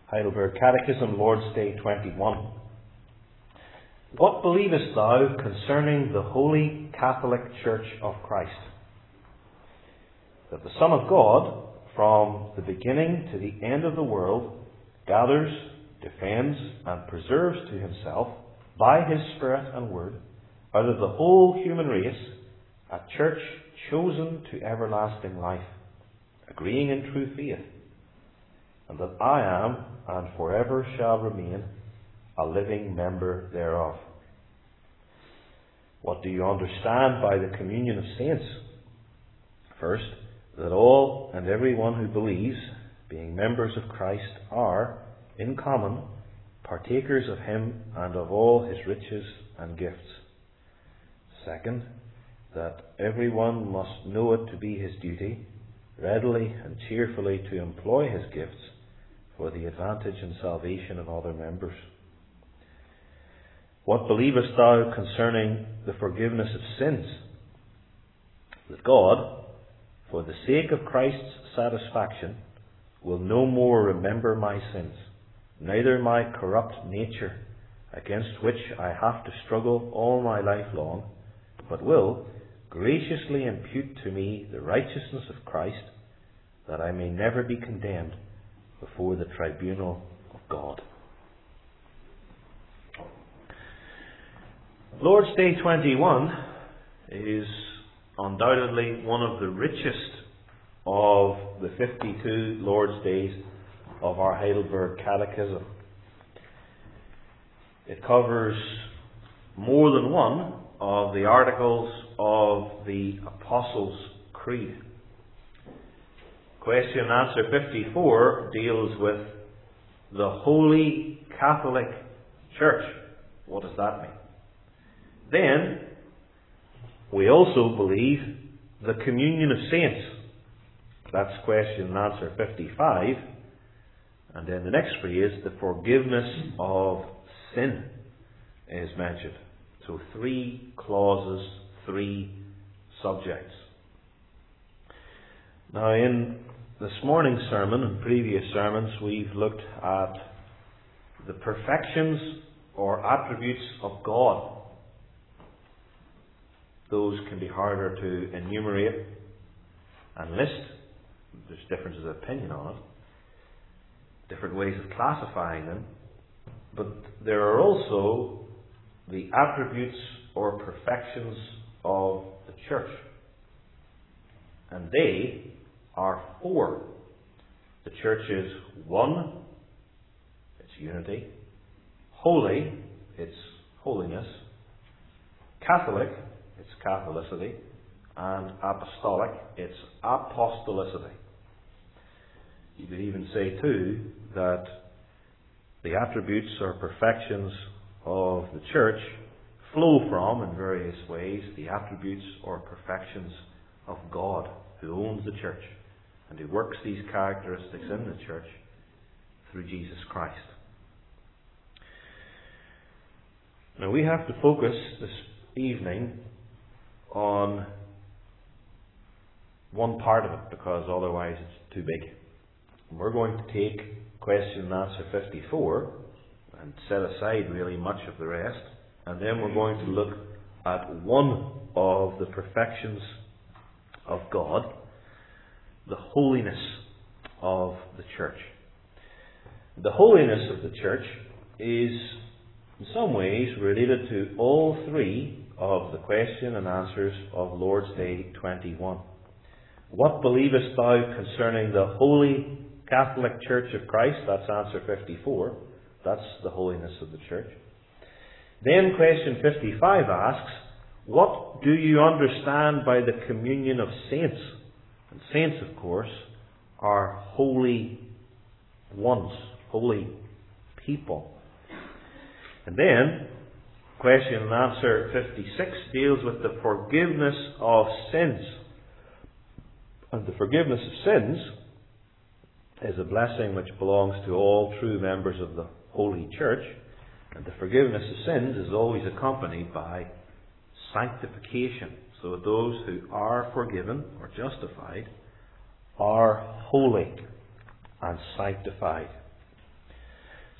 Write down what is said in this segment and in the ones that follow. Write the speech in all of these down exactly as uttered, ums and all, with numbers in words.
Heidelberg Catechism, Lord's Day twenty-one. What believest thou concerning the Holy Catholic Church of Christ? That the Son of God, from the beginning to the end of the world, gathers, defends, and preserves to himself, by his Spirit and Word, out of the whole human race, a church chosen to everlasting life, agreeing in true faith, and that I am, and forever shall remain, a living member thereof. What do you understand by the communion of saints? First, that all and every one who believes, being members of Christ, are, in common, partakers of him and of all his riches and gifts. Second, that every one must know it to be his duty, readily and cheerfully to employ his gifts for the advantage and salvation of other members. What believest thou concerning the forgiveness of sins? That God, for the sake of Christ's satisfaction, will no more remember my sins, neither my corrupt nature, against which I have to struggle all my life long, but will graciously impute to me the righteousness of Christ, that I may never be condemned before the tribunal of God. Lord's Day twenty-one is undoubtedly one of the richest of the fifty-two Lord's Days of our Heidelberg Catechism. It covers more than one of the articles of the Apostles' Creed. Question and answer fifty-four deals with the Holy Catholic Church. What does that mean? Then, we also believe the communion of saints. That's question and answer fifty-five. And then the next phrase, the forgiveness of sin, is mentioned. So three clauses, three subjects. Now in this morning's sermon and previous sermons, we've looked at the perfections or attributes of God. Those can be harder to enumerate and list. There's differences of opinion on it, different ways of classifying them. But there are also the attributes or perfections of the church. And they are four. The church is one, its unity; holy, its holiness; Catholic, its Catholicity; and apostolic, its apostolicity. You could even say too that the attributes or perfections of the church flow from, in various ways, the attributes or perfections of God, who owns the church and who works these characteristics in the church through Jesus Christ. Now we have to focus this evening on one part of it, because otherwise it's too big. And we're going to take question and answer fifty-four and set aside really much of the rest, and then we're going to look at one of the perfections of God, the holiness of the church. The holiness of the church is in some ways related to all three of the question and answers of Lord's Day twenty-one. What believest thou concerning the Holy Catholic Church of Christ? That's answer fifty-four. That's the holiness of the church. Then question fifty-five asks, what do you understand by the communion of saints? And saints, of course, are holy ones, holy people. And then question and answer fifty-six deals with the forgiveness of sins. And the forgiveness of sins is a blessing which belongs to all true members of the Holy Church. And the forgiveness of sins is always accompanied by sanctification. So that those who are forgiven or justified are holy and sanctified.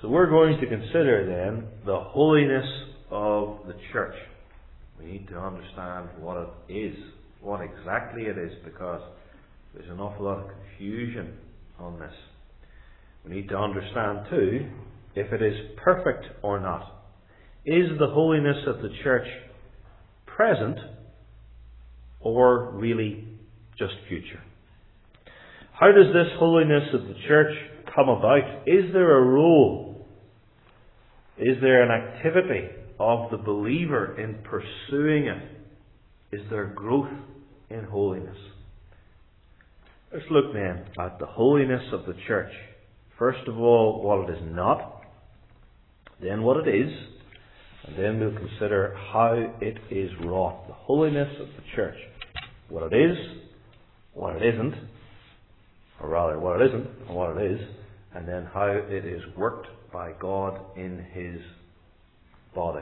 So we're going to consider then the holiness of the church. We need to understand what it is, what exactly it is, because there's an awful lot of confusion on this. We need to understand too if it is perfect or not. Is the holiness of the church present or really just future? How does this holiness of the church come about? Is there a role? Is there an activity of the believer in pursuing it? Is there growth in holiness? Let's look then at the holiness of the church. First of all, what it is not, then what it is, and then we'll consider how it is wrought. The holiness of the church. What it is, what it isn't, or rather what it isn't and what it is, and then how it is worked by God in His body.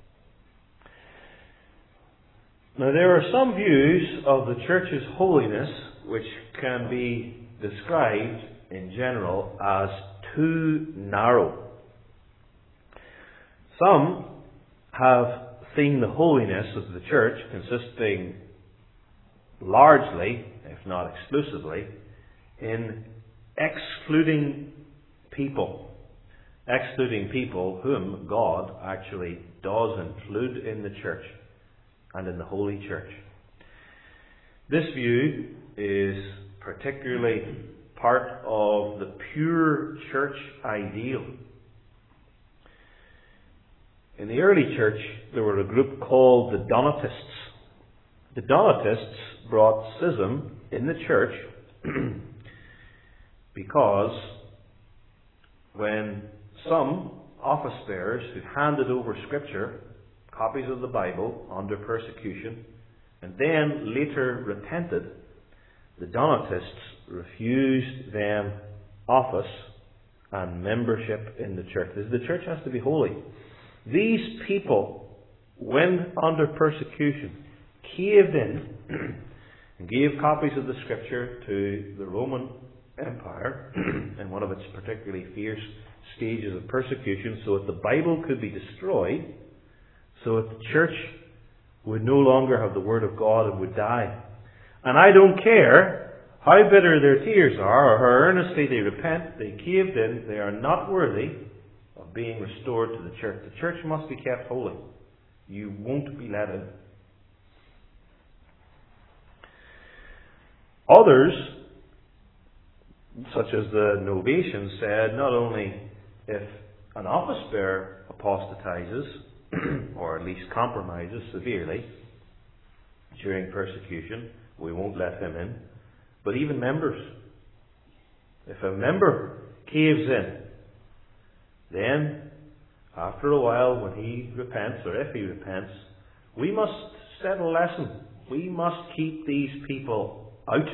Now there are some views of the church's holiness which can be described in general as too narrow. Some have seen the holiness of the church consisting largely, if not exclusively, in excluding people. Excluding people whom God actually does include in the church and in the Holy Church. This view is particularly part of the pure church ideal. In the early church, there were a group called the Donatists. The Donatists brought schism in the church because when some office bearers who handed over Scripture, copies of the Bible, under persecution, and then later repented, the Donatists refused them office and membership in the church. The church has to be holy. These people, when under persecution, caved in and gave copies of the Scripture to the Roman Empire in one of its particularly fierce stages of persecution, so that the Bible could be destroyed, so that the church would no longer have the Word of God and would die. And I don't care how bitter their tears are or how earnestly they repent, they caved in, they are not worthy of being restored to the church. The church must be kept holy. You won't be let in. Others, such as the Novatians, said not only if an office bearer apostatizes, or at least compromises severely during persecution, we won't let him in, but even members. If a member caves in, then after a while when he repents, or if he repents, we must set a lesson. We must keep these people out.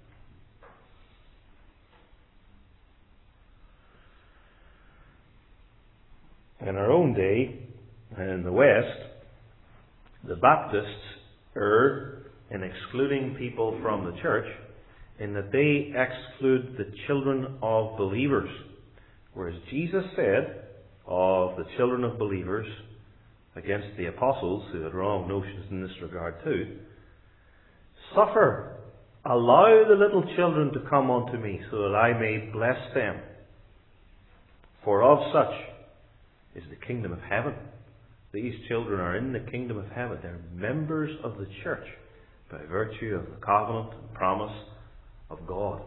In our own day, and in the West, the Baptists err in excluding people from the church in that they exclude the children of believers. Whereas Jesus said of the children of believers against the apostles, who had wrong notions in this regard too, suffer, allow the little children to come unto me so that I may bless them. For of such is the kingdom of heaven. These children are in the kingdom of heaven. They're members of the church by virtue of the covenant and promise of God.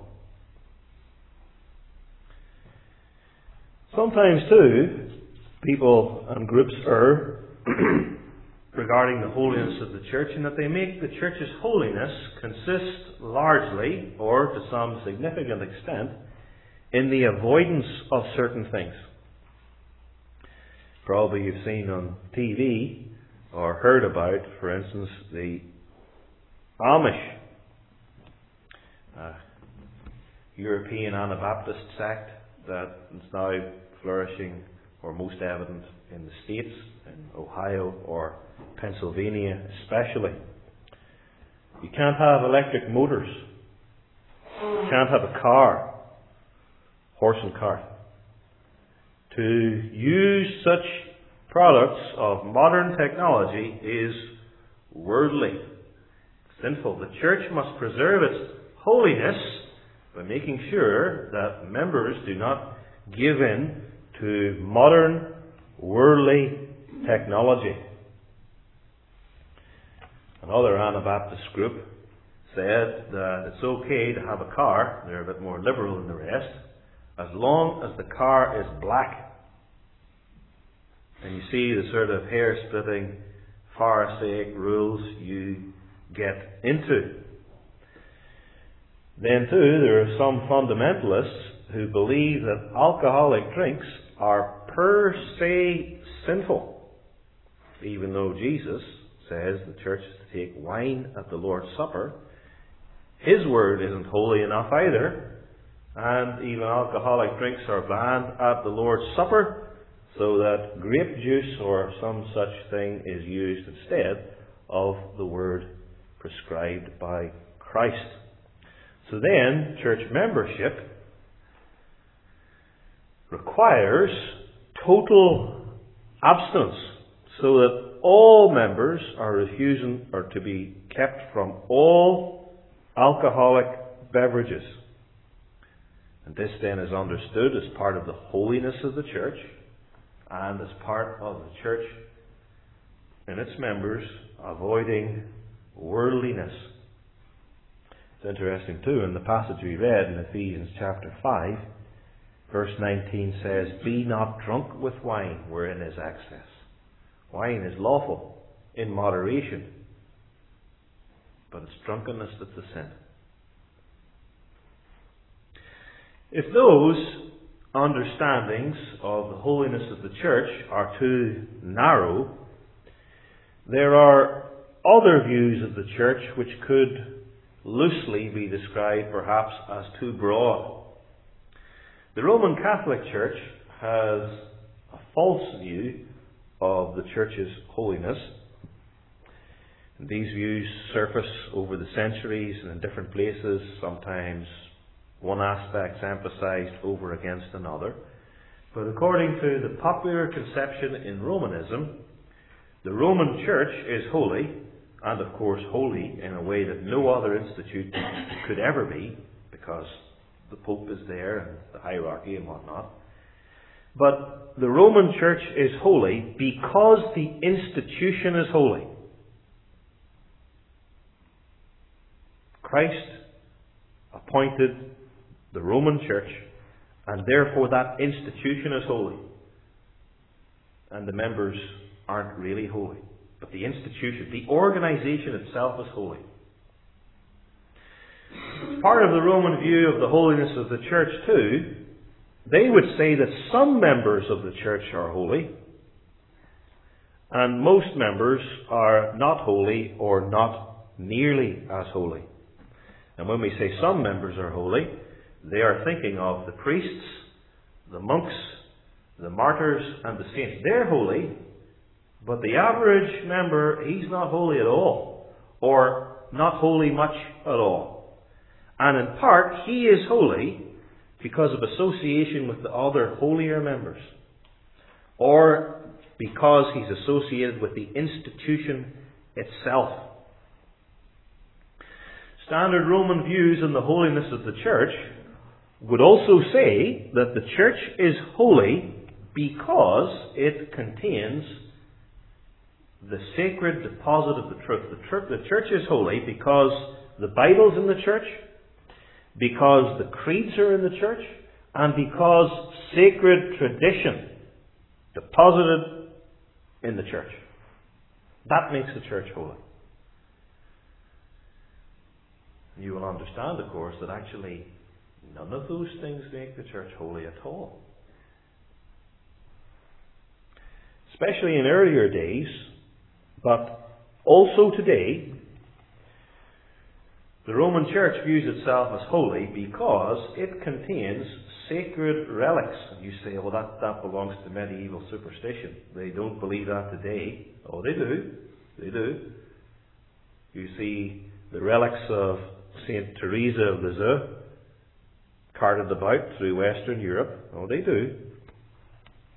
Sometimes too, people and groups err regarding the holiness of the church, in that they make the church's holiness consist largely, or to some significant extent, in the avoidance of certain things. Probably you've seen on T V or heard about, for instance, the Amish, uh, European Anabaptist sect that is now flourishing, or most evident, in the States, in Ohio or Pennsylvania especially. You can't have electric motors. You can't have a car, horse and cart. To use such products of modern technology is worldly, sinful. The church must preserve its holiness by making sure that members do not give in to modern worldly technology. Another Anabaptist group said that it's okay to have a car, they're a bit more liberal than the rest, as long as the car is black. And you see the sort of hair-splitting Pharisaic rules you get into. Then too, there are some fundamentalists who believe that alcoholic drinks are per se sinful, even though Jesus says the church is to take wine at the Lord's Supper. His word isn't holy enough either, and even alcoholic drinks are banned at the Lord's Supper, so that grape juice or some such thing is used instead of the word prescribed by Christ. So then, church membership requires total abstinence, so that all members are refusing or to be kept from all alcoholic beverages. And this then is understood as part of the holiness of the church and as part of the church and its members avoiding worldliness. It's interesting too, in the passage we read in Ephesians chapter five, verse nineteen says, "Be not drunk with wine, wherein is excess." Wine is lawful in moderation, but it's drunkenness that's a sin. If those understandings of the holiness of the church are too narrow, there are other views of the church which could loosely be described perhaps as too broad. The Roman Catholic Church has a false view of the church's holiness. These views surface over the centuries and in different places, sometimes one aspect emphasized over against another. But according to the popular conception in Romanism, the Roman Church is holy, and of course holy in a way that no other institute could ever be, because the Pope is there and the hierarchy and whatnot. But the Roman Church is holy because the institution is holy. Christ appointed the Roman Church, and therefore that institution is holy. And the members aren't really holy. But the institution, the organization itself is holy. Part of the Roman view of the holiness of the church too, they would say that some members of the church are holy, and most members are not holy or not nearly as holy. And when we say some members are holy, they are thinking of the priests, the monks, the martyrs, and the saints. They're holy, but the average member, he's not holy at all, or not holy much at all. And in part, he is holy because of association with the other holier members, or because he's associated with the institution itself. Standard Roman views on the holiness of the church would also say that the church is holy because it contains the sacred deposit of the truth. The, tr- the church is holy because the Bible's in the church, because the creeds are in the church, and because sacred tradition deposited in the church. That makes the church holy. You will understand, of course, that actually none of those things make the church holy at all. Especially in earlier days, but also today, the Roman Church views itself as holy because it contains sacred relics. And you say, well, that, that belongs to medieval superstition. They don't believe that today. Oh, they do. They do. You see the relics of Saint Teresa of Lisieux carted about through Western Europe. Oh, they do.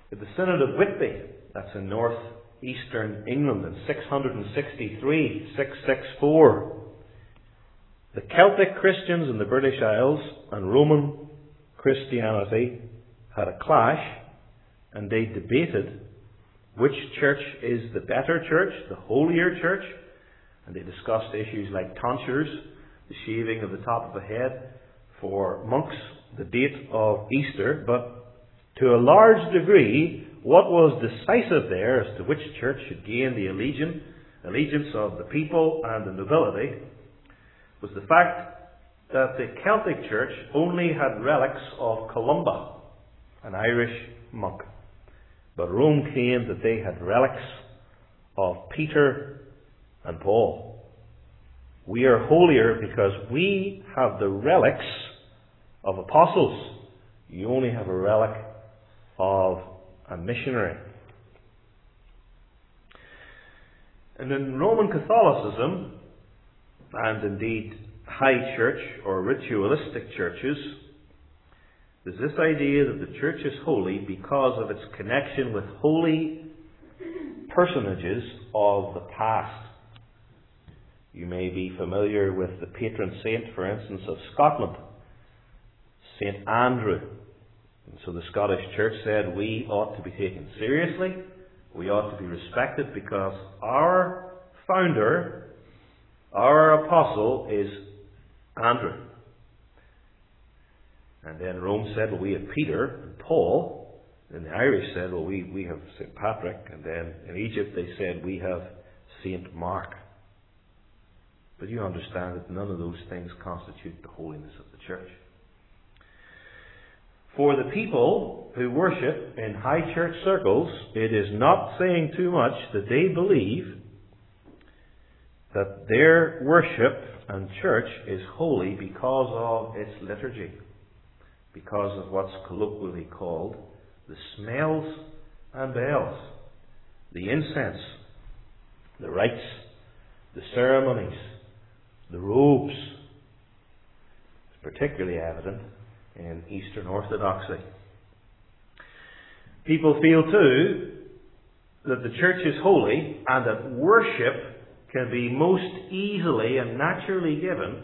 At the Synod of Whitby, that's in north-eastern England in six sixty-three, six sixty-four, the Celtic Christians in the British Isles and Roman Christianity had a clash, and they debated which church is the better church, the holier church, and they discussed issues like tonsures, the shaving of the top of the head for monks, the date of Easter, but to a large degree, what was decisive there as to which church should gain the allegiance, allegiance of the people and the nobility was the fact that the Celtic Church only had relics of Columba, an Irish monk. But Rome claimed that they had relics of Peter and Paul. We are holier because we have the relics of apostles. You only have a relic of a missionary. And in Roman Catholicism, and indeed high church or ritualistic churches, there's this idea that the church is holy because of its connection with holy personages of the past. You may be familiar with the patron saint, for instance, of Scotland, Saint Andrew. And so the Scottish Church said we ought to be taken seriously, we ought to be respected because our founder, our apostle, is Andrew. And then Rome said, well, we have Peter and Paul. And the Irish said, well, we, we have Saint Patrick. And then in Egypt they said, we have Saint Mark. But you understand that none of those things constitute the holiness of the church. For the people who worship in high church circles, it is not saying too much that they believe that their worship and church is holy because of its liturgy, because of what's colloquially called the smells and bells, the incense, the rites, the ceremonies, the robes. It's particularly evident in Eastern Orthodoxy. People feel too that the church is holy and that worship can be most easily and naturally given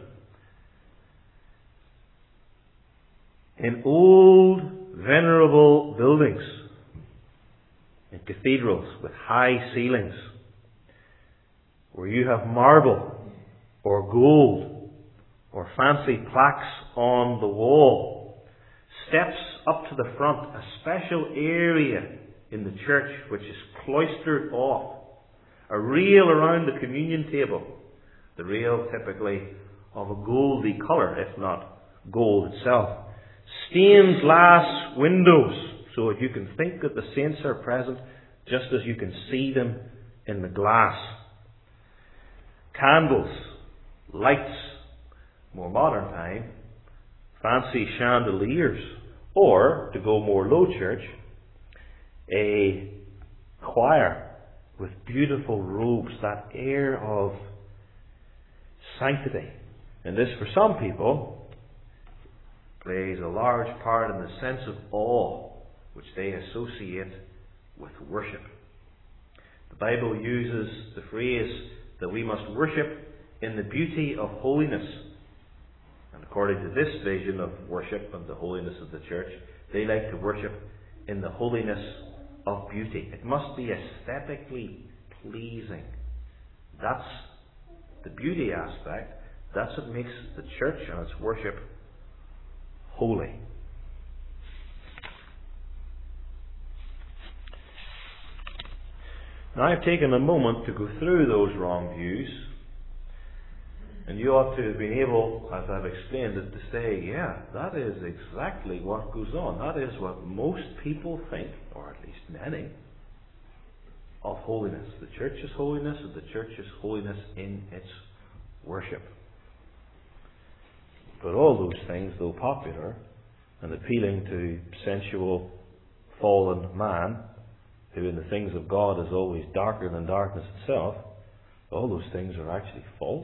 in old, venerable buildings, in cathedrals with high ceilings, where you have marble or gold or fancy plaques on the wall, steps up to the front, a special area in the church which is cloistered off, a rail around the communion table, the rail typically of a goldy colour, if not gold itself. Stained glass windows, so that you can think that the saints are present just as you can see them in the glass. Candles, lights, more modern time, fancy chandeliers, or, to go more low church, a choir with beautiful robes, that air of sanctity. And this, for some people, plays a large part in the sense of awe which they associate with worship. The Bible uses the phrase that we must worship in the beauty of holiness. And according to this vision of worship and the holiness of the church, they like to worship in the holiness of beauty. It must be aesthetically pleasing. That's the beauty aspect. That's what makes the church and its worship holy. Now, I've taken a moment to go through those wrong views, and you ought to have been able, as I've explained it, to say, yeah, that is exactly what goes on. That is what most people think, or at least many, of holiness. The church's holiness, and the church's holiness in its worship. But all those things, though popular and appealing to sensual, fallen man, who in the things of God is always darker than darkness itself, all those things are actually false.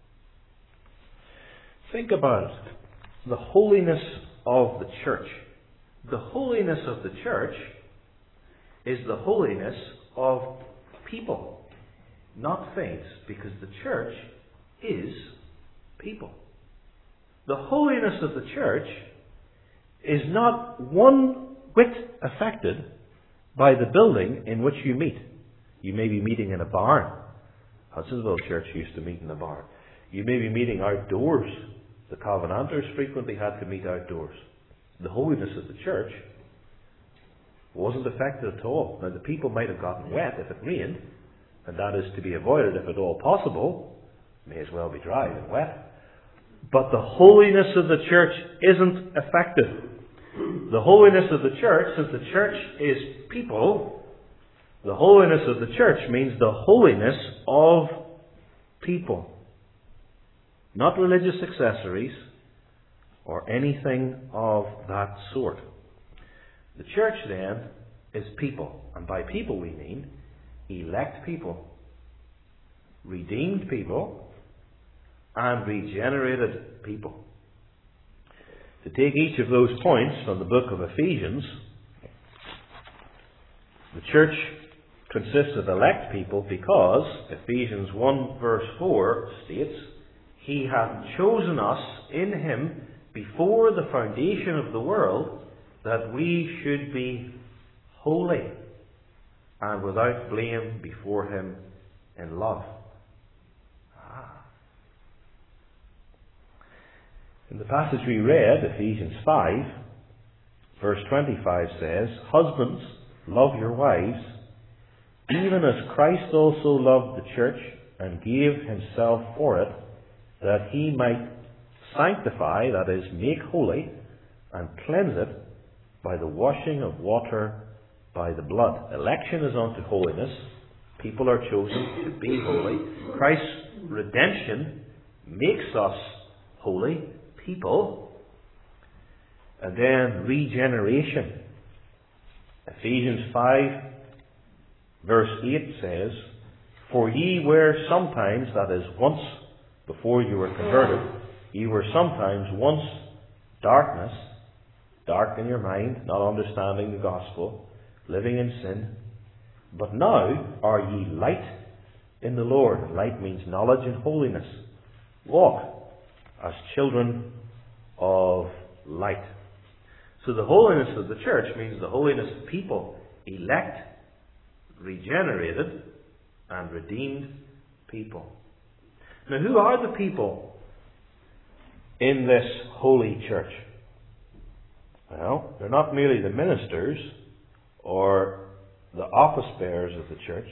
Think about it. The holiness of the church. The holiness of the church is the holiness of people, not things, because the church is people. The holiness of the church is not one whit affected by the building in which you meet. You may be meeting in a barn. Hudsonville Church used to meet in a barn. You may be meeting outdoors. The Covenanters frequently had to meet outdoors. The holiness of the church wasn't affected at all. Now, the people might have gotten wet if it rained, and that is to be avoided if at all possible. May as well be dry than wet. But the holiness of the church isn't affected. The holiness of the church, since the church is people, the holiness of the church means the holiness of people. Not religious accessories or anything of that sort. The church then is people. And by people we mean elect people, redeemed people, and regenerated people. To take each of those points from the book of Ephesians, the church consists of elect people because Ephesians one verse four states, He hath chosen us in Him before the foundation of the world, that we should be holy and without blame before Him in love. Ah. In the passage we read, Ephesians five, verse twenty-five says, Husbands, love your wives, even as Christ also loved the church and gave Himself for it, that He might sanctify, that is, make holy, and cleanse it by the washing of water by the blood. Election is unto holiness. People are chosen to be holy. Christ's redemption makes us holy people. And then regeneration. Ephesians five verse eight says, For ye were sometimes, that is, once before you were converted, ye were sometimes once darkness, dark in your mind, not understanding the gospel, living in sin. But now are ye light in the Lord. Light means knowledge and holiness. Walk as children of light. So the holiness of the church means the holiness of people, elect, regenerated, and redeemed people. Now, who are the people in this holy church? Well, they're not merely the ministers or the office bearers of the church,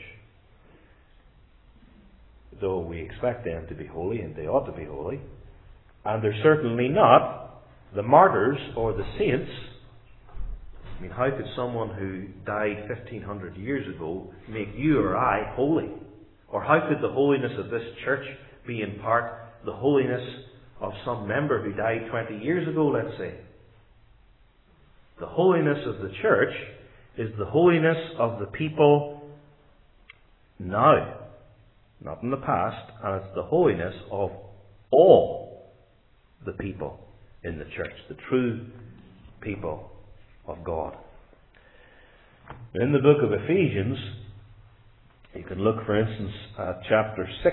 though we expect them to be holy, and they ought to be holy. And they're certainly not the martyrs or the saints. I mean, how could someone who died fifteen hundred years ago make you or I holy? Or how could the holiness of this church be in part the holiness of some member who died twenty years ago, let's say? The holiness of the church is the holiness of the people now, not in the past, and it's the holiness of all the people in the church, the true people of God. In the book of Ephesians, you can look, for instance, at chapter six.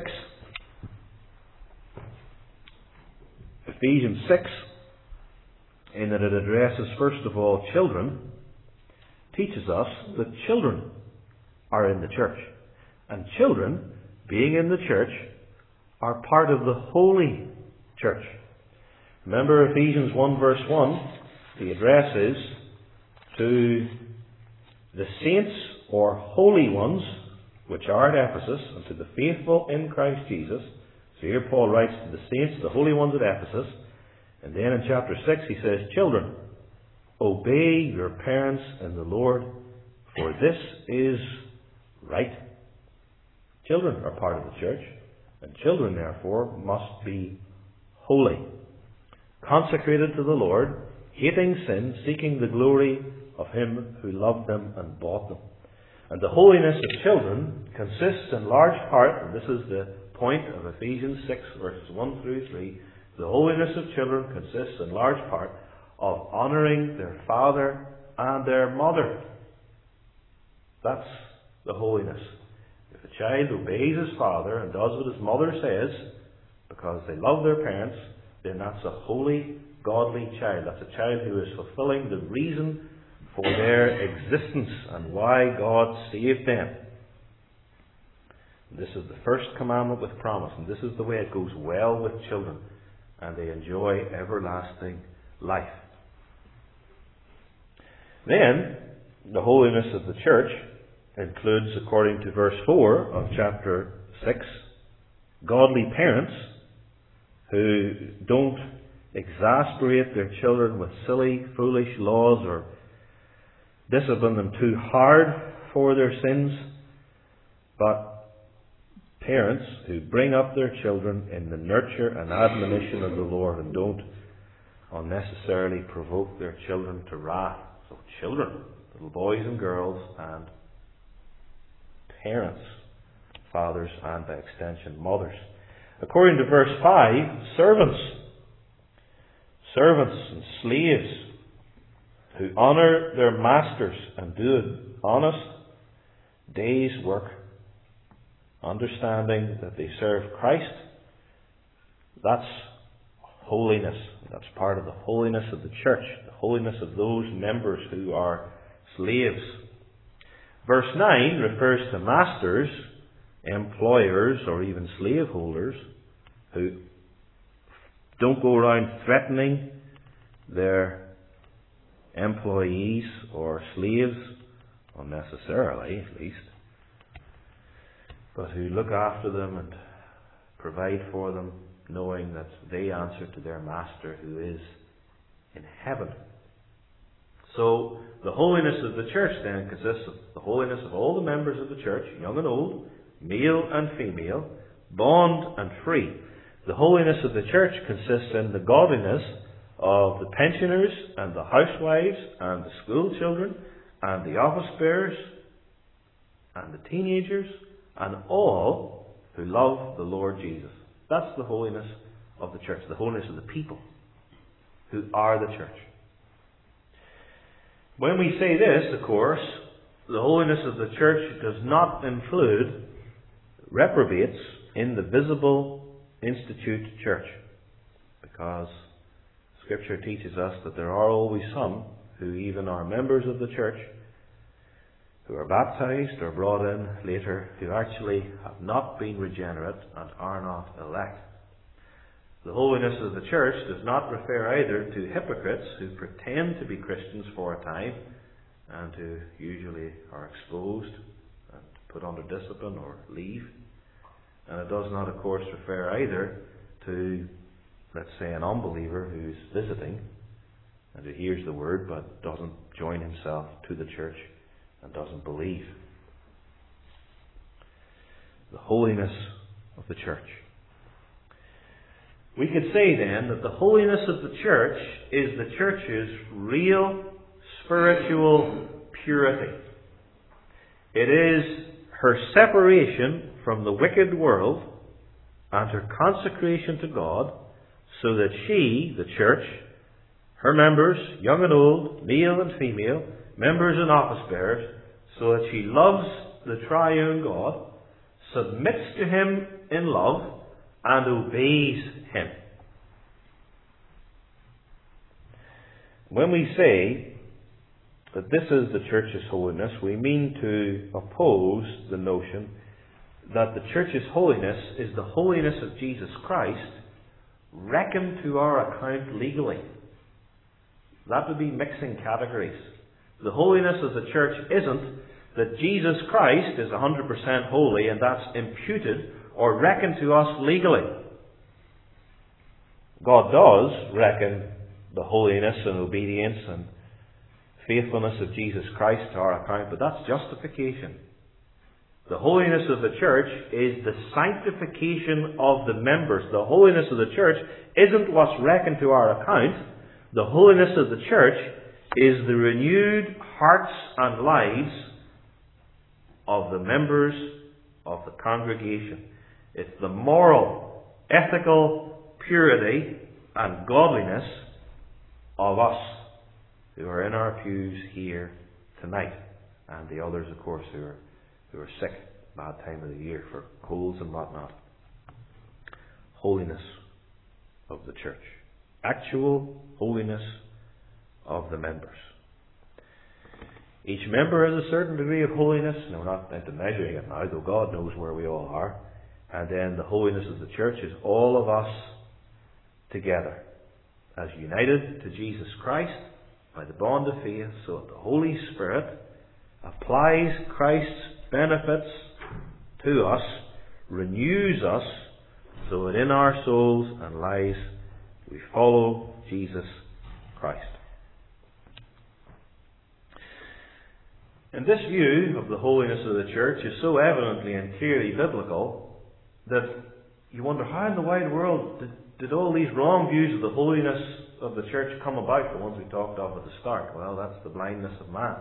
Ephesians six, in that it addresses first of all children, teaches us that children are in the church. And children, being in the church, are part of the holy church. Remember Ephesians one verse one, the address is to the saints or holy ones which are at Ephesus, and to the faithful in Christ Jesus. So here Paul writes to the saints, the holy ones at Ephesus. And then in chapter six he says, Children, obey your parents in the Lord, for this is right. Children are part of the church, and children therefore must be holy, consecrated to the Lord, hating sin, seeking the glory of Him who loved them and bought them. And the holiness of children consists in large part, and this is the point of Ephesians six verses one through three, the holiness of children consists in large part of honouring their father and their mother. That's the holiness. If a child obeys his father and does what his mother says, because they love their parents, then that's a holy, godly child. That's a child who is fulfilling the reason for their existence and why God saved them. This is the first commandment with promise, and this is the way it goes well with children, and they enjoy everlasting life. Then, the holiness of the church includes, according to verse four of chapter six, godly parents who don't exasperate their children with silly, foolish laws or discipline them too hard for their sins, but parents who bring up their children in the nurture and admonition of the Lord and don't unnecessarily provoke their children to wrath. So children, little boys and girls, and parents, fathers and by extension mothers. According to verse five, servants, servants and slaves who honour their masters and do an honest day's work, understanding that they serve Christ, that's holiness. That's part of the holiness of the church, the holiness of those members who are slaves. Verse nine refers to masters, employers, or even slaveholders who don't go around threatening their employees or slaves, unnecessarily at least, but who look after them and provide for them, knowing that they answer to their master who is in heaven. So, the holiness of the church then consists of the holiness of all the members of the church, young and old, male and female, bond and free. The holiness of the church consists in the godliness of the pensioners and the housewives and the school children and the office bearers and the teenagers and all who love the Lord Jesus. That's the holiness of the church, the holiness of the people who are the church. When we say this, of course, the holiness of the church does not include reprobates in the visible institute church, because Scripture teaches us that there are always some who even are members of the church, who are baptized or brought in later, who actually have not been regenerate and are not elect. The holiness of the church does not refer either to hypocrites who pretend to be Christians for a time and who usually are exposed and put under discipline or leave. And it does not, of course, refer either to, let's say, an unbeliever who's visiting and who hears the word but doesn't join himself to the church and doesn't believe. The holiness of the church. We could say then that the holiness of the church is the church's real spiritual purity. It is her separation from the wicked world and her consecration to God, so that she, the church, her members, young and old, male and female, members and office bearers, so that she loves the triune God, submits to Him in love, and obeys Him. When we say that this is the church's holiness, we mean to oppose the notion that the church's holiness is the holiness of Jesus Christ reckoned to our account legally. That would be mixing categories. The holiness of the church isn't that Jesus Christ is one hundred percent holy and that's imputed or reckoned to us legally. God does reckon the holiness and obedience and faithfulness of Jesus Christ to our account, but that's justification. The holiness of the church is the sanctification of the members. The holiness of the church isn't what's reckoned to our account. The holiness of the church is the renewed hearts and lives of the members of the congregation. It's the moral, ethical purity and godliness of us who are in our pews here tonight. and the others, of course, who are who are sick, bad time of the year for colds and whatnot. Holiness of the church. Actual holiness of the members. Each member has a certain degree of holiness. No, we're not into measuring it now, though God knows where we all are. And then the holiness of the church is all of us together, as united to Jesus Christ by the bond of faith, so that the Holy Spirit applies Christ's benefits to us, renews us, so that in our souls and lives we follow Jesus Christ. And this view of the holiness of the church is so evidently and clearly biblical that you wonder, how in the wide world did, did all these wrong views of the holiness of the church come about, the ones we talked of at the start? Well, that's the blindness of man.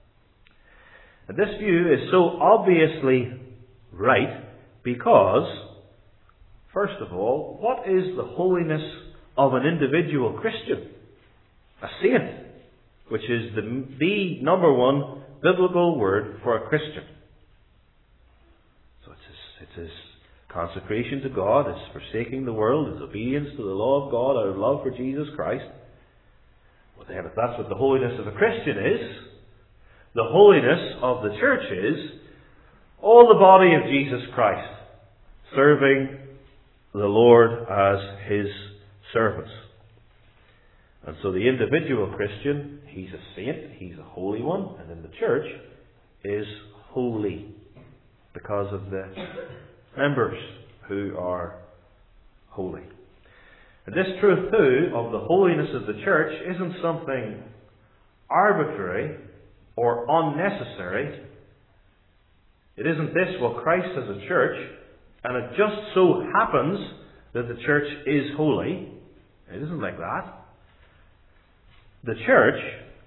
And this view is so obviously right because, first of all, what is the holiness of an individual Christian? A saint, which is the, the number one biblical word for a Christian. So it's his, it's his consecration to God, his forsaking the world, his obedience to the law of God out of love for Jesus Christ. Well then, if that's what the holiness of a Christian is, the holiness of the church is all the body of Jesus Christ serving the Lord as his servants. And so the individual Christian, he's a saint, he's a holy one, and then the church is holy because of the members who are holy. And this truth too of the holiness of the church isn't something arbitrary or unnecessary. It isn't this, well, Christ has a church, and it just so happens that the church is holy. It isn't like that. The church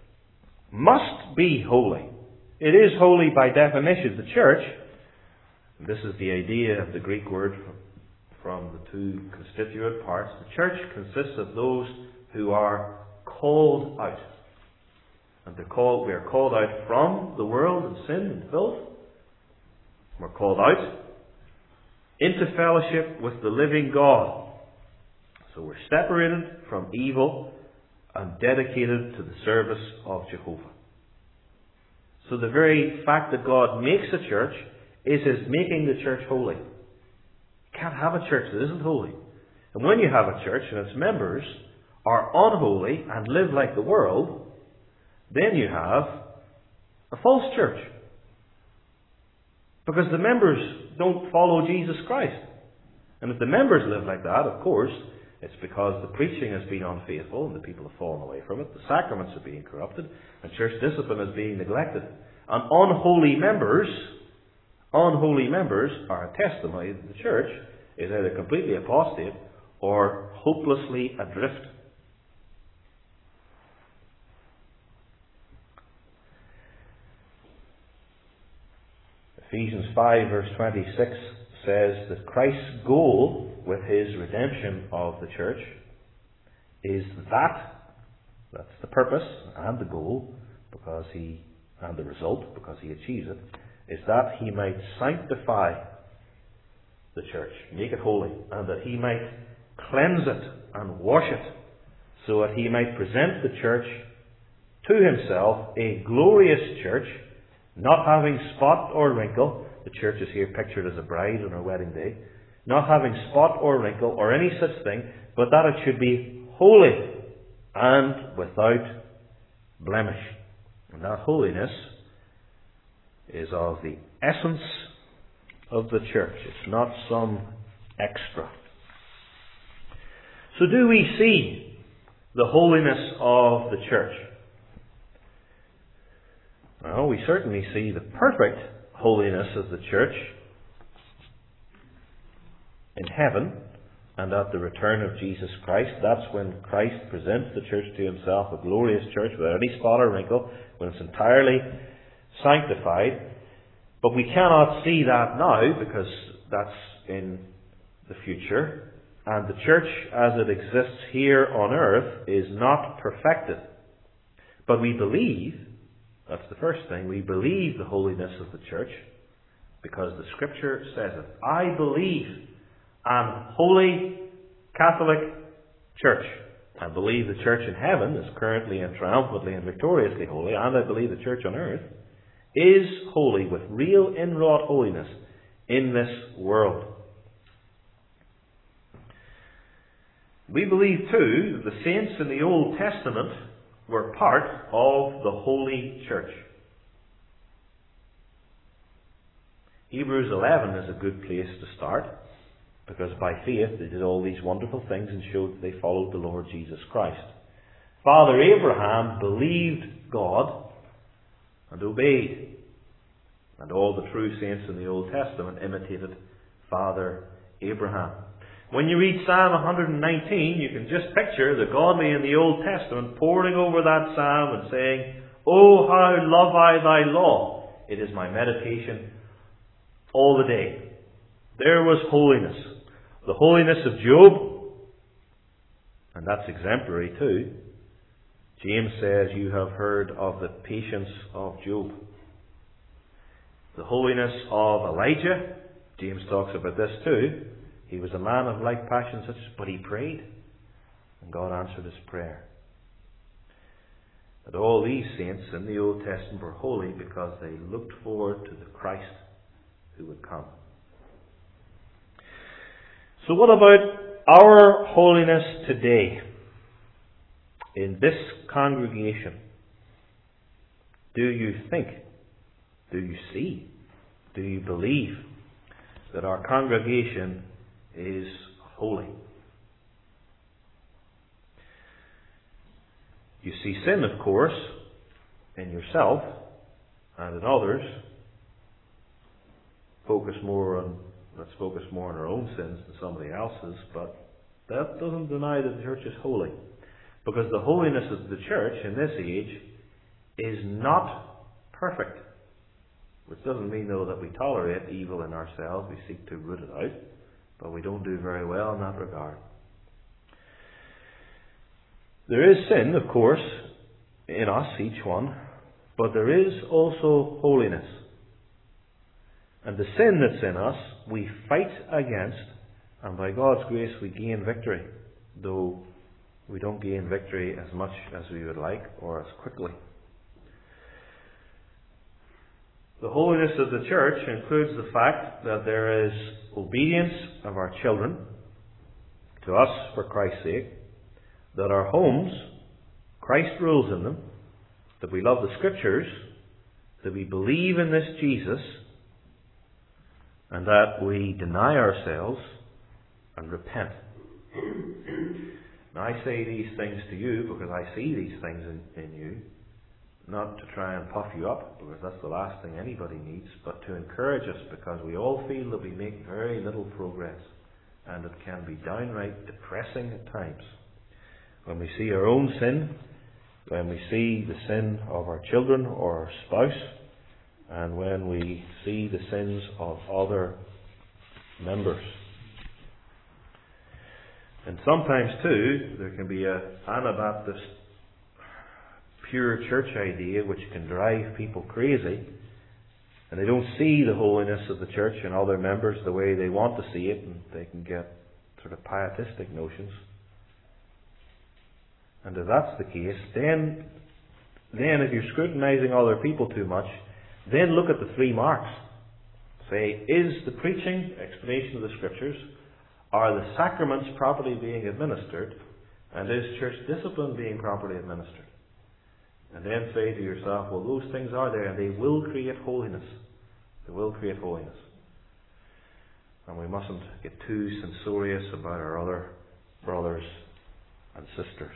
must be holy. It is holy by definition. The church, this is the idea of the Greek word from the two constituent parts, the church consists of those who are called out. And they're called, we are called out from the world and sin and filth. We're called out into fellowship with the living God. So we're separated from evil and dedicated to the service of Jehovah. So the very fact that God makes a church is His making the church holy. You can't have a church that isn't holy. And when you have a church and its members are unholy and live like the world, then you have a false church. Because the members don't follow Jesus Christ. And if the members live like that, of course, it's because the preaching has been unfaithful and the people have fallen away from it. The sacraments are being corrupted and church discipline is being neglected. And unholy members, unholy members are a testimony that the church is either completely apostate or hopelessly adrift. Ephesians five verse twenty-six says that Christ's goal with His redemption of the church is that, that's the purpose and the goal, because He, and the result, because He achieves it, is that He might sanctify the church, make it holy, and that He might cleanse it and wash it, so that He might present the church to Himself, a glorious church, not having spot or wrinkle. The church is here pictured as a bride on her wedding day. Not having spot or wrinkle or any such thing, but that it should be holy and without blemish. And that holiness is of the essence of the church. It's not some extra. So do we see the holiness of the church? Well, we certainly see the perfect holiness of the church in heaven and at the return of Jesus Christ. That's when Christ presents the church to Himself, a glorious church without any spot or wrinkle, when it's entirely sanctified. But we cannot see that now because that's in the future. And the church as it exists here on earth is not perfected. But we believe, That's the first thing. We believe the holiness of the church because the Scripture says it. I believe an holy Catholic church. I believe the church in heaven is currently and triumphantly and victoriously holy, and I believe the church on earth is holy with real inwrought holiness in this world. We believe too that the saints in the Old Testament were part of the Holy Church. Hebrews eleven is a good place to start, because by faith they did all these wonderful things and showed that they followed the Lord Jesus Christ. Father Abraham believed God and obeyed. And all the true saints in the Old Testament imitated Father Abraham. When you read Psalm one nineteen, you can just picture the godly in the Old Testament poring over that psalm and saying, "Oh, how love I thy law! It is my meditation all the day." There was holiness. The holiness of Job, and that's exemplary too. James says, "You have heard of the patience of Job." The holiness of Elijah, James talks about this too. He was a man of like passions, but he prayed, and God answered his prayer. But all these saints in the Old Testament were holy because they looked forward to the Christ who would come. So what about our holiness today in this congregation? Do you think, do you see, do you believe that our congregation is holy? You see sin, of course, in yourself and in others. Focus more on, let's focus more on our own sins than somebody else's, but that doesn't deny that the church is holy. Because the holiness of the church in this age is not perfect. Which doesn't mean, though, that we tolerate evil in ourselves. We seek to root it out. But we don't do very well in that regard. There is sin, of course, in us, each one. But there is also holiness. And the sin that's in us, we fight against. And by God's grace, we gain victory. Though we don't gain victory as much as we would like or as quickly. The holiness of the church includes the fact that there is obedience of our children to us for Christ's sake, that our homes, Christ rules in them, that we love the Scriptures, that we believe in this Jesus, and that we deny ourselves and repent. Now I say these things to you because I see these things in, in you. Not to try and puff you up, because that's the last thing anybody needs, but to encourage us, because we all feel that we make very little progress, and it can be downright depressing at times. When we see our own sin, when we see the sin of our children or our spouse, and when we see the sins of other members. And sometimes too, there can be a Anabaptist pure church idea which can drive people crazy, and they don't see the holiness of the church and other members the way they want to see it, and they can get sort of pietistic notions. And if that's the case, then then if you're scrutinizing other people too much, then look at the three marks. Say, is the preaching, explanation of the Scriptures, are the sacraments properly being administered, and is church discipline being properly administered? And then say to yourself, well, those things are there, and they will create holiness. They will create holiness. And we mustn't get too censorious about our other brothers and sisters.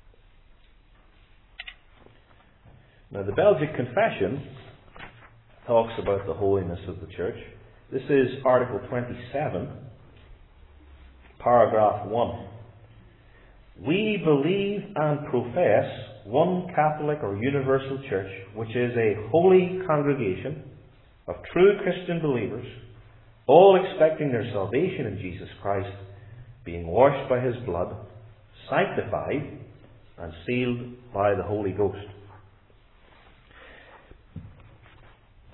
Now, the Belgic Confession talks about the holiness of the church. This is Article twenty-seven, Paragraph one. We believe and profess one Catholic or universal church, which is a holy congregation of true Christian believers, all expecting their salvation in Jesus Christ, being washed by His blood, sanctified, and sealed by the Holy Ghost.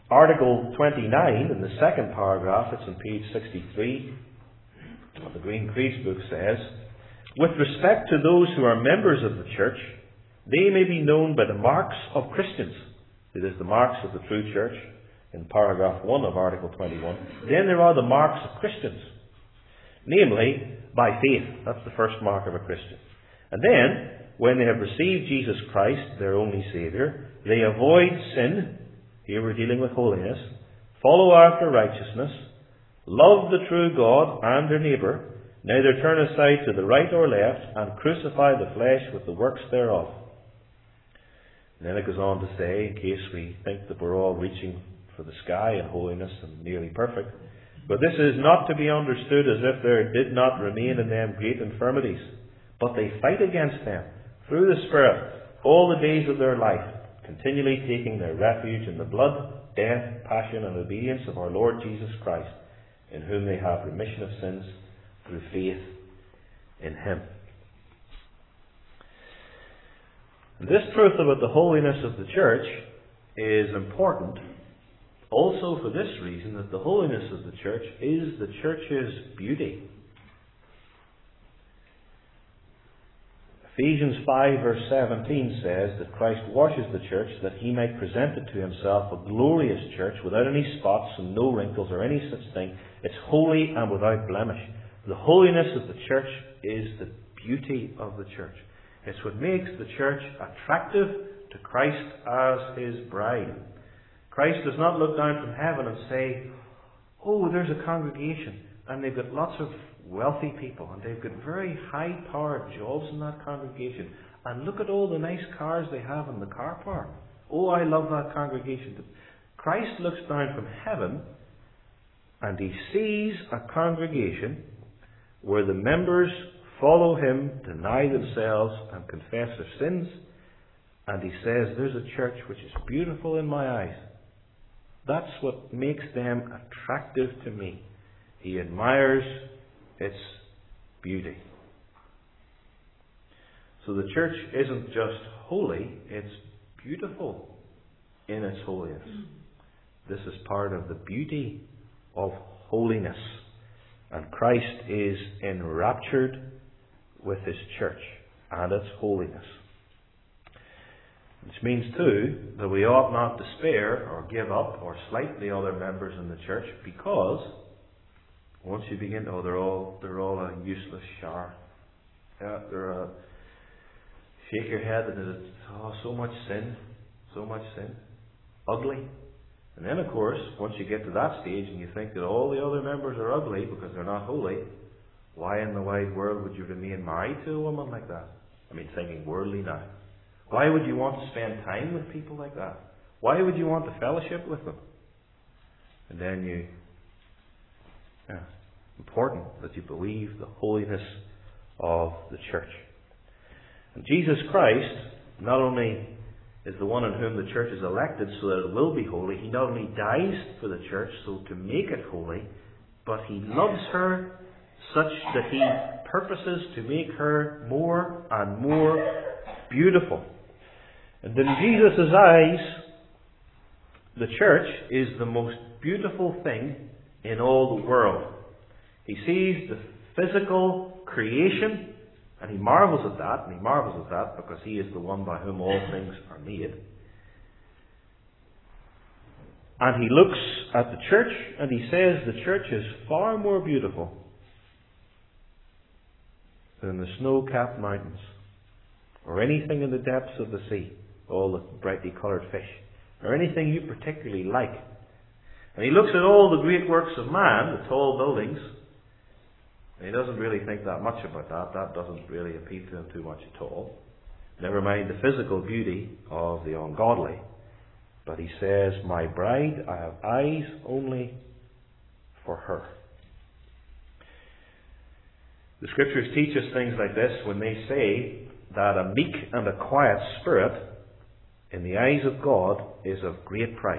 Article twenty-nine, in the second paragraph, it's on page sixty-three, what the Green Creeds book says, with respect to those who are members of the church, they may be known by the marks of Christians. It is the marks of the true church, in paragraph one of Article twenty-one. Then there are the marks of Christians, namely, by faith. That's the first mark of a Christian. And then, when they have received Jesus Christ, their only Saviour, they avoid sin. Here we're dealing with holiness. Follow after righteousness. Love the true God and their neighbour. Neither turn aside to the right or left, and crucify the flesh with the works thereof. And then it goes on to say, in case we think that we're all reaching for the sky in holiness and nearly perfect, but this is not to be understood as if there did not remain in them great infirmities, but they fight against them through the Spirit all the days of their life, continually taking their refuge in the blood, death, passion, and obedience of our Lord Jesus Christ, in whom they have remission of sins through faith in Him. And this truth about the holiness of the church is important also for this reason, that the holiness of the church is the church's beauty. Ephesians five verse seventeen says that Christ washes the church that He might present it to Himself a glorious church without any spots and no wrinkles or any such thing. It's holy and without blemish. The holiness of the church is the beauty of the church. It's what makes the church attractive to Christ as His bride. Christ does not look down from heaven and say, oh, there's a congregation and they've got lots of wealthy people and they've got very high-powered jobs in that congregation, and look at all the nice cars they have in the car park. Oh, I love that congregation. Christ looks down from heaven and He sees a congregation where the members follow Him, deny themselves and confess their sins, and He says, there's a church which is beautiful in my eyes. That's what makes them attractive to me. He admires its beauty. So the church isn't just holy, it's beautiful in its holiness. This is part of the beauty of holiness. And Christ is enraptured with His church and its holiness. Which means too that we ought not despair or give up or slight the other members in the church, because once you begin, oh, they're all they're all a useless shower. Yeah, they're a shake your head and it's oh so much sin, so much sin, ugly. And then of course, once you get to that stage and you think that all the other members are ugly because they're not holy, why in the wide world would you remain married to a woman like that? I mean, thinking worldly now. Why would you want to spend time with people like that? Why would you want to fellowship with them? And then you... Yeah, important that you believe the holiness of the church. And Jesus Christ not only is the one in whom the church is elected so that it will be holy, He not only dies for the church so to make it holy, but He loves her such that He purposes to make her more and more beautiful. And in Jesus' eyes, the church is the most beautiful thing in all the world. He sees the physical creation and He marvels at that, and He marvels at that because He is the one by whom all things are made. And He looks at the church and He says the church is far more beautiful than the snow-capped mountains or anything in the depths of the sea, all the brightly coloured fish, or anything you particularly like. And He looks at all the great works of man, the tall buildings, and He doesn't really think that much about that. That doesn't really appeal to Him too much at all. Never mind the physical beauty of the ungodly. But He says, my bride, I have eyes only for her. The Scriptures teach us things like this when they say that a meek and a quiet spirit in the eyes of God is of great price.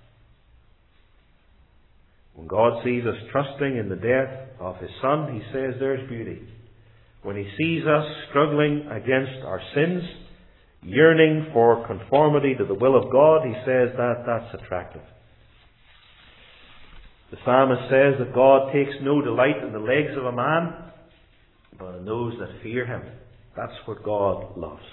When God sees us trusting in the death of His Son, He says there's beauty. When He sees us struggling against our sins, yearning for conformity to the will of God, He says that that's attractive. The psalmist says that God takes no delight in the legs of a man, but in those that fear him. That's what God loves.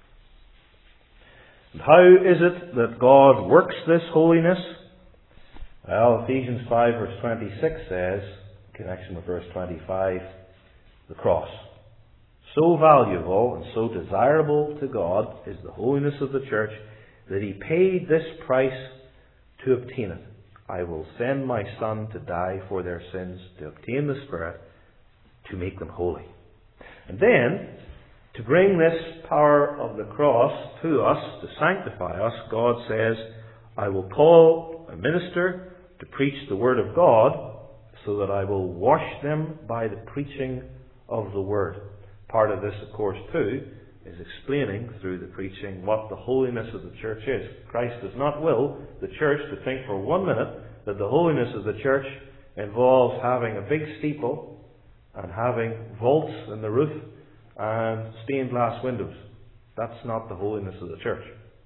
And how is it that God works this holiness? Well, Ephesians five verse twenty-six says, in connection with verse twenty-five, the cross. So valuable and so desirable to God is the holiness of the church that He paid this price to obtain it. I will send my Son to die for their sins, to obtain the Spirit, to make them holy. And then, to bring this power of the cross to us, to sanctify us, God says, I will call a minister to preach the Word of God, so that I will wash them by the preaching of the Word. Part of this, of course, too, is explaining through the preaching what the holiness of the church is. Christ does not will the church to think for one minute that the holiness of the church involves having a big steeple and having vaults in the roof and stained glass windows. That's not the holiness of the church.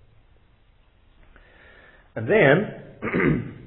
And then,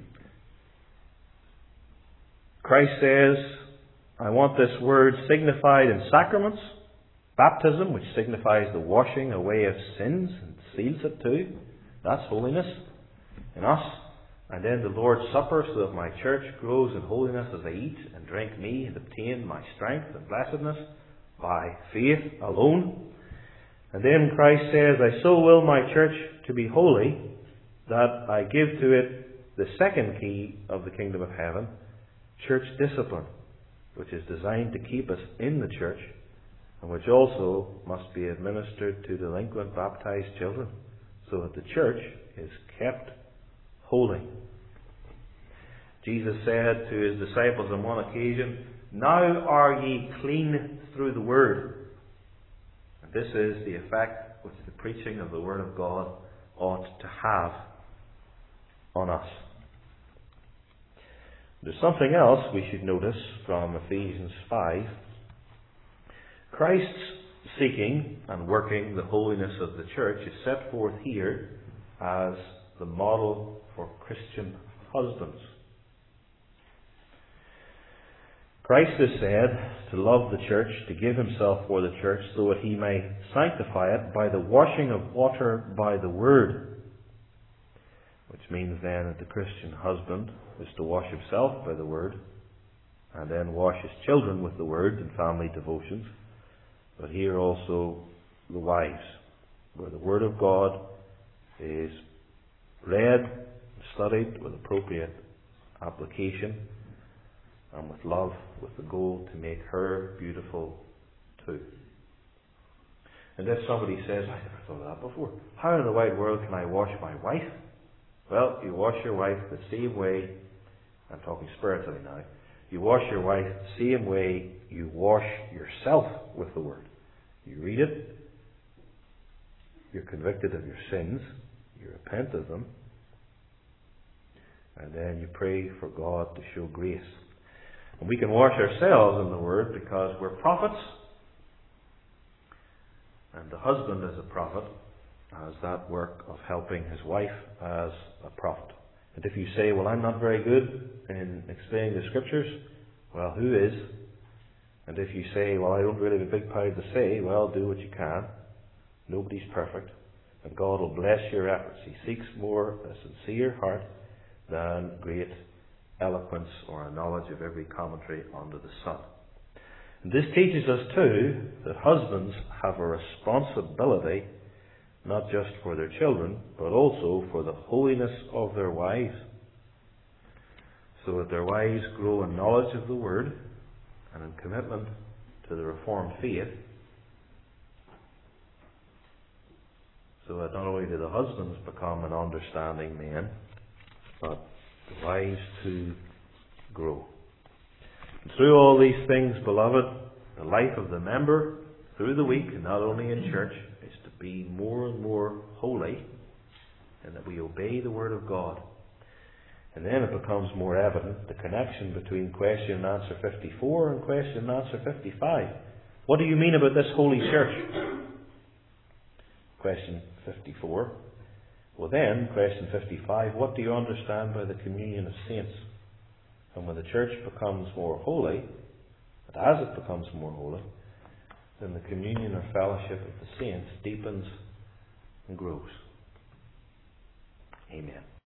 Christ says, I want this word signified in sacraments. Baptism, which signifies the washing away of sins and seals it too. That's holiness in us. And then the Lord's Supper, so that my church grows in holiness as I eat and drink me and obtain my strength and blessedness by faith alone. And then Christ says, I so will my church to be holy that I give to it the second key of the kingdom of heaven, church discipline, which is designed to keep us in the church, and which also must be administered to delinquent baptized children, so that the church is kept holy. Jesus said to His disciples on one occasion, Now are ye clean through the Word. And this is the effect which the preaching of the Word of God ought to have on us. There's something else we should notice from Ephesians five. Christ's seeking and working the holiness of the church is set forth here as the model for Christian husbands. Christ is said to love the church, to give Himself for the church, so that He may sanctify it by the washing of water by the Word. Which means then that the Christian husband is to wash himself by the Word, and then wash his children with the Word in family devotions. But here also the wives, where the Word of God is read, studied with appropriate application, and with love, with the goal to make her beautiful too. And if somebody says, I never thought of that before, how in the wide world can I wash my wife? Well, you wash your wife the same way, I'm talking spiritually now, you wash your wife the same way you wash yourself with the Word. You read it, you're convicted of your sins, you repent of them, and then you pray for God to show grace. And we can wash ourselves in the Word because we're prophets, and the husband as a prophet has that work of helping his wife as a prophet. And if you say, well, I'm not very good in explaining the Scriptures, well, who is? And if you say, well, I don't really have a big pound to say, well, do what you can. Nobody's perfect. And God will bless your efforts. He seeks more a sincere heart than great eloquence or a knowledge of every commentary under the sun. And this teaches us too that husbands have a responsibility not just for their children, but also for the holiness of their wives, so that their wives grow in knowledge of the Word and in commitment to the Reformed faith, so that not only do the husbands become an understanding man, but the wives too grow. And through all these things, beloved, the life of the member through the week, and not only in church, is to be more and more holy, and that we obey the Word of God. And then it becomes more evident the connection between question and answer fifty-four and question and answer fifty-five. What do you mean about this holy church? Question fifty-four. Well then, question fifty-five, what do you understand by the communion of saints? And when the church becomes more holy, and as it becomes more holy, then the communion or fellowship of the saints deepens and grows. Amen.